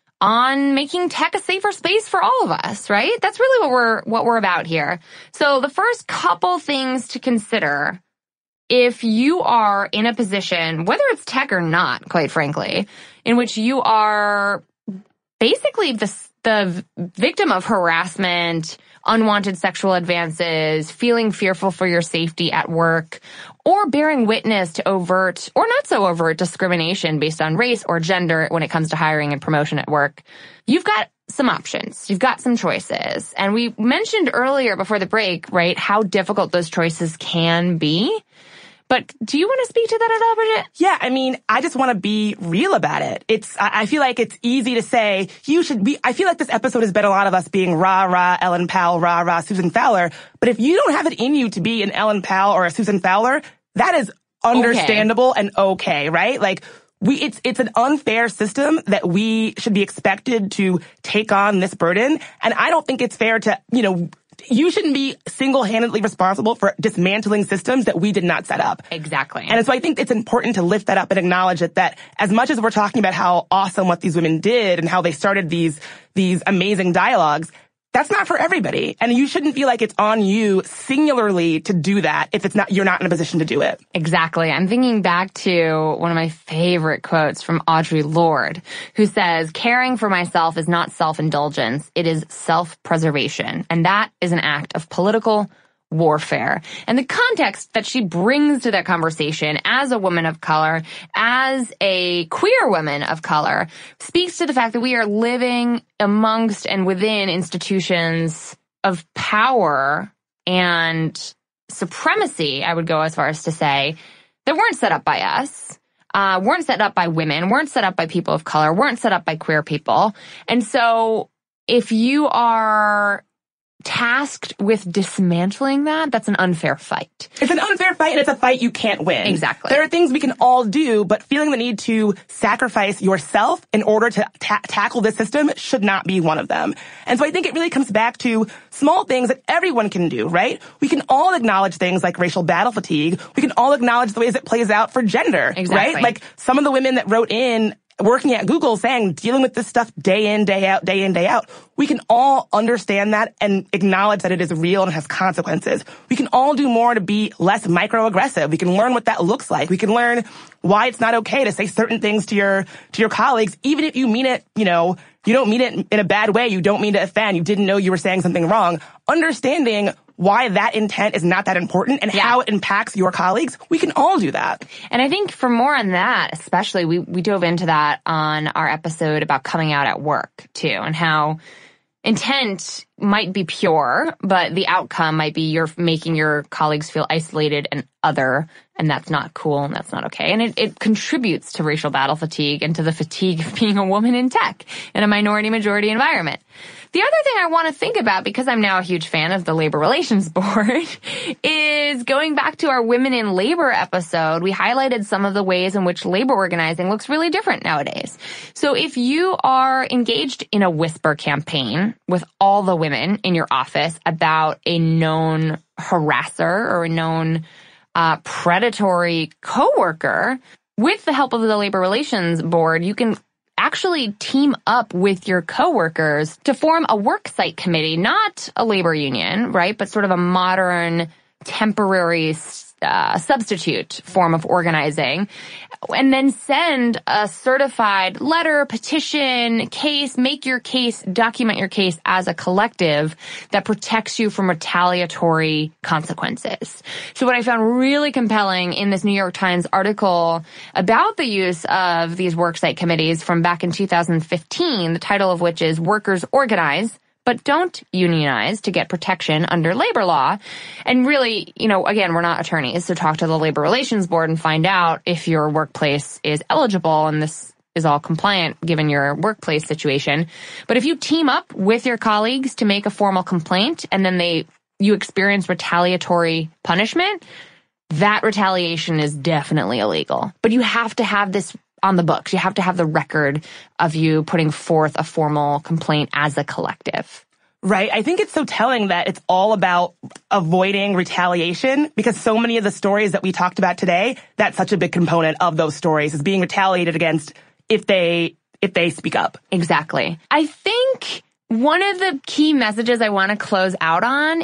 on making tech a safer space for all of us, right? That's really what we're what we're about here. So the first couple things to consider if you are in a position, whether it's tech or not, quite frankly, in which you are basically the, the victim of harassment, unwanted sexual advances, feeling fearful for your safety at work, or bearing witness to overt or not so overt discrimination based on race or gender when it comes to hiring and promotion at work, you've got some options. You've got some choices. And we mentioned earlier before the break, right, how difficult those choices can be. But do you want to speak to that at all, Bridget? Yeah, I mean, I just want to be real about it. It's, I feel like it's easy to say, you should be, I feel like this episode has been a lot of us being rah, rah, Ellen Powell, rah, rah, Susan Fowler. But if you don't have it in you to be an Ellen Powell or a Susan Fowler, that is understandable okay. and okay, right? Like, we, it's, it's an unfair system that we should be expected to take on this burden. And I don't think it's fair to, you know, you shouldn't be single-handedly responsible for dismantling systems that we did not set up. Exactly. And so I think it's important to lift that up and acknowledge it, that as much as we're talking about how awesome what these women did and how they started these, these amazing dialogues, that's not for everybody. And you shouldn't feel like it's on you singularly to do that if it's not, you're not in a position to do it. Exactly. I'm thinking back to one of my favorite quotes from Audre Lorde, who says, caring for myself is not self-indulgence. It is self-preservation. And that is an act of political warfare. And the context that she brings to that conversation as a woman of color, as a queer woman of color, speaks to the fact that we are living amongst and within institutions of power and supremacy, I would go as far as to say, that weren't set up by us, uh, weren't set up by women, weren't set up by people of color, weren't set up by queer people. And so if you are tasked with dismantling that, that's an unfair fight. It's an unfair fight, and it's a fight you can't win. Exactly. There are things we can all do, but feeling the need to sacrifice yourself in order to ta- tackle this system should not be one of them. And so I think it really comes back to small things that everyone can do, right? We can all acknowledge things like racial battle fatigue. We can all acknowledge the ways it plays out for gender, exactly. right? Like some of the women that wrote in working at Google saying, dealing with this stuff day in, day out, day in, day out. We can all understand that and acknowledge that it is real and has consequences. We can all do more to be less microaggressive. We can learn what that looks like. We can learn why it's not okay to say certain things to your, to your colleagues, even if you mean it, you know, you don't mean it in a bad way. You don't mean to offend. You didn't know you were saying something wrong. Understanding why that intent is not that important and yeah. how it impacts your colleagues, we can all do that. And I think for more on that, especially, we, we dove into that on our episode about coming out at work, too, and how intent might be pure, but the outcome might be you're making your colleagues feel isolated and other, and that's not cool and that's not okay. And it, it contributes to racial battle fatigue and to the fatigue of being a woman in tech in a minority-majority environment. The other thing I want to think about, because I'm now a huge fan of the Labor Relations Board, is going back to our Women in Labor episode, we highlighted some of the ways in which labor organizing looks really different nowadays. So if you are engaged in a whisper campaign with all the women in your office about a known harasser or a known uh, predatory coworker, with the help of the Labor Relations Board, you can actually team up with your coworkers to form a worksite committee, not a labor union, right, but sort of a modern temporary uh, substitute form of organizing, and then send a certified letter, petition, case, make your case, document your case as a collective that protects you from retaliatory consequences. So what I found really compelling in this New York Times article about the use of these worksite committees from back in two thousand fifteen, the title of which is Workers Organize, but don't unionize to get protection under labor law. And really, you know, again, we're not attorneys, so talk to the Labor Relations Board and find out if your workplace is eligible and this is all compliant given your workplace situation. But if you team up with your colleagues to make a formal complaint and then they you experience retaliatory punishment, that retaliation is definitely illegal. But you have to have this on the books. You have to have the record of you putting forth a formal complaint as a collective. Right. I think it's so telling that it's all about avoiding retaliation, because so many of the stories that we talked about today, that's such a big component of those stories, is being retaliated against if they if they speak up. Exactly. I think one of the key messages I want to close out on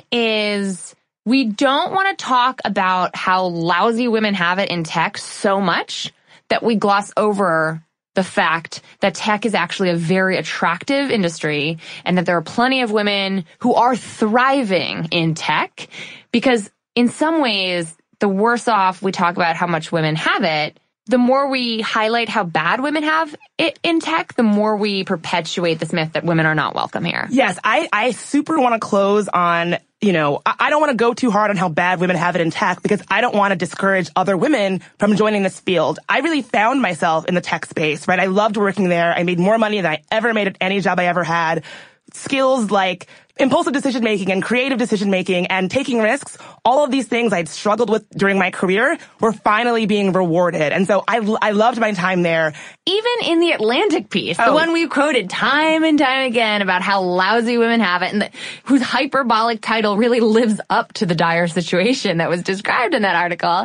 is we don't want to talk about how lousy women have it in tech so much that we gloss over the fact that tech is actually a very attractive industry and that there are plenty of women who are thriving in tech, because in some ways, the worse off we talk about how much women have it, the more we highlight how bad women have it in tech, the more we perpetuate this myth that women are not welcome here. Yes, I, I super want to close on, you know, I, I don't want to go too hard on how bad women have it in tech, because I don't want to discourage other women from joining this field. I really found myself in the tech space, right? I loved working there. I made more money than I ever made at any job I ever had. Skills like impulsive decision-making and creative decision-making and taking risks, all of these things I'd struggled with during my career were finally being rewarded. And so I, I loved my time there. Even in the Atlantic piece, oh. the one we've quoted time and time again about how lousy women have it, and the, whose hyperbolic title really lives up to the dire situation that was described in that article.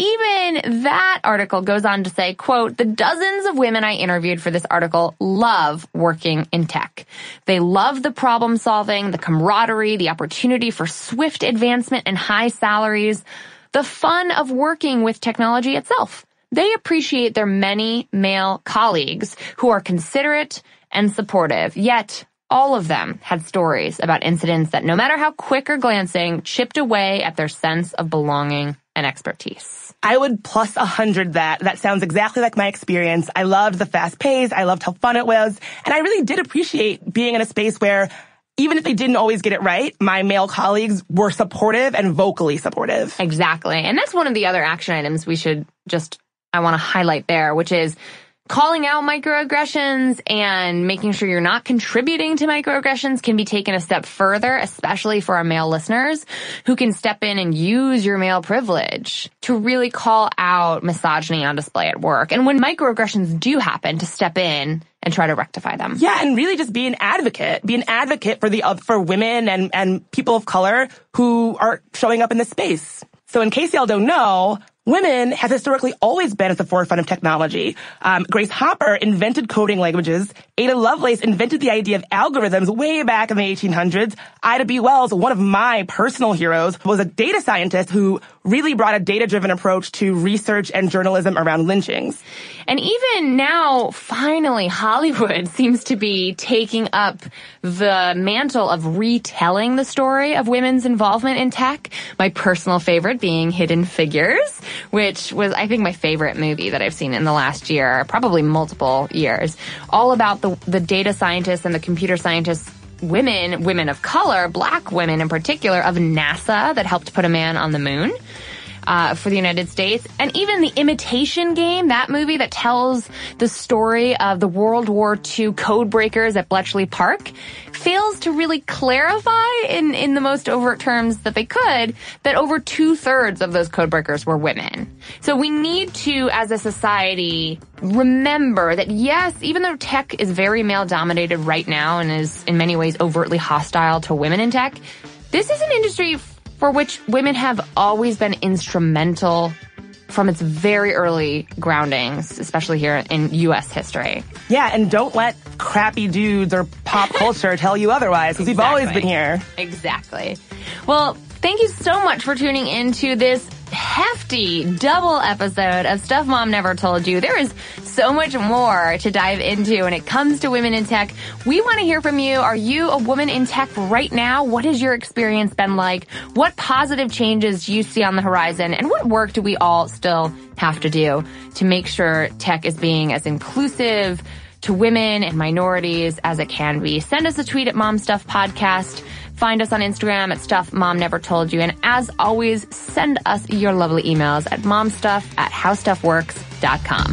Even that article goes on to say, quote, "The dozens of women I interviewed for this article love working in tech. They love the problem solving, the camaraderie, the opportunity for swift advancement and high salaries, the fun of working with technology itself. They appreciate their many male colleagues who are considerate and supportive, yet all of them had stories about incidents that, no matter how quick or glancing, chipped away at their sense of belonging and expertise." I would plus a hundred that. That sounds exactly like my experience. I loved the fast pace. I loved how fun it was. And I really did appreciate being in a space where even if they didn't always get it right, my male colleagues were supportive and vocally supportive. Exactly. And that's one of the other action items we should just, I want to highlight there, which is calling out microaggressions and making sure you're not contributing to microaggressions can be taken a step further, especially for our male listeners who can step in and use your male privilege to really call out misogyny on display at work. And when microaggressions do happen, to step in and try to rectify them. Yeah, and really just be an advocate. Be an advocate for the for women and, and people of color who are showing up in this space. So in case y'all don't know, women have historically always been at the forefront of technology. Um, Grace Hopper invented coding languages. Ada Lovelace invented the idea of algorithms way back in the eighteen hundreds. Ida B. Wells, one of my personal heroes, was a data scientist who really brought a data-driven approach to research and journalism around lynchings. And even now, finally, Hollywood seems to be taking up the mantle of retelling the story of women's involvement in tech. My personal favorite being Hidden Figures, which was, I think, my favorite movie that I've seen in the last year, probably multiple years. All about the, the data scientists and the computer scientists, women, women of color, black women in particular, of NASA that helped put a man on the moon. Uh, for the United States. And even The Imitation Game, that movie that tells the story of the World War Two code breakers at Bletchley Park, fails to really clarify in, in the most overt terms that they could that over two-thirds of those code breakers were women. So we need to, as a society, remember that, yes, even though tech is very male-dominated right now and is in many ways overtly hostile to women in tech, this is an industry for which women have always been instrumental from its very early groundings, especially here in U S history. Yeah, and don't let crappy dudes or pop culture tell you otherwise, because exactly. we've always been here. Exactly. Well, thank you so much for tuning into this hefty double episode of Stuff Mom Never Told You. There is so much more to dive into when it comes to women in tech. We want to hear from you. Are you a woman in tech right now? What has your experience been like? What positive changes do you see on the horizon? And what work do we all still have to do to make sure tech is being as inclusive to women and minorities as it can be? Send us a tweet at Mom Stuff Podcast. Find us on Instagram at Stuff Mom Never Told You. And as always, send us your lovely emails at momstuff at howstuffworks dot com.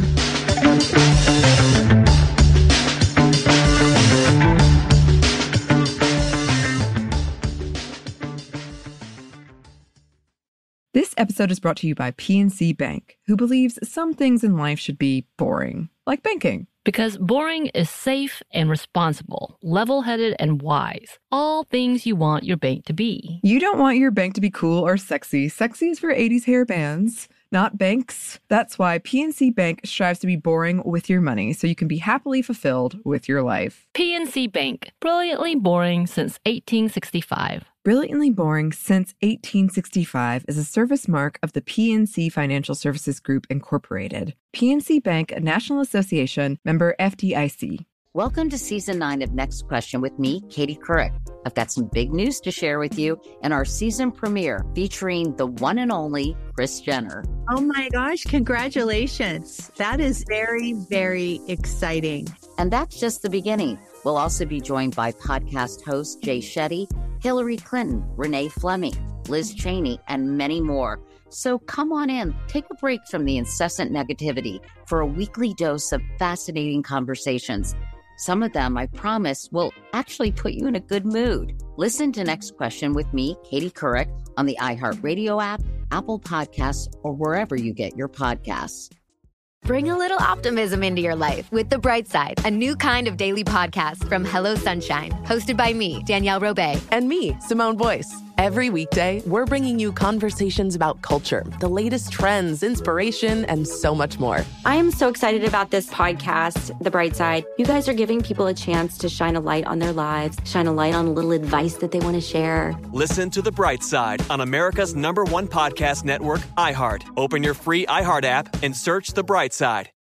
This episode is brought to you by P N C Bank, who believes some things in life should be boring, like banking. Because boring is safe and responsible, level-headed and wise. All things you want your bank to be. You don't want your bank to be cool or sexy. Sexy is for eighties hair bands, not banks. That's why P N C Bank strives to be boring with your money so you can be happily fulfilled with your life. P N C Bank, brilliantly boring since eighteen sixty-five. Brilliantly Boring Since eighteen sixty-five is a service mark of the P N C Financial Services Group, Incorporated. P N C Bank, a National Association, member F D I C. Welcome to season nine of Next Question with me, Katie Couric. I've got some big news to share with you in our season premiere featuring the one and only Kris Jenner. Oh my gosh, congratulations. That is very, very exciting. And that's just the beginning. We'll also be joined by podcast host Jay Shetty, Hillary Clinton, Renee Fleming, Liz Cheney, and many more. So come on in, take a break from the incessant negativity for a weekly dose of fascinating conversations. Some of them, I promise, will actually put you in a good mood. Listen to Next Question with me, Katie Couric, on the iHeartRadio app, Apple Podcasts, or wherever you get your podcasts. Bring a little optimism into your life with The Bright Side, a new kind of daily podcast from Hello Sunshine, hosted by me, Danielle Robay. And me, Simone Boyce. Every weekday, we're bringing you conversations about culture, the latest trends, inspiration, and so much more. I am so excited about this podcast, The Bright Side. You guys are giving people a chance to shine a light on their lives, shine a light on a little advice that they want to share. Listen to The Bright Side on America's number one podcast network, iHeart. Open your free iHeart app and search The Bright Side.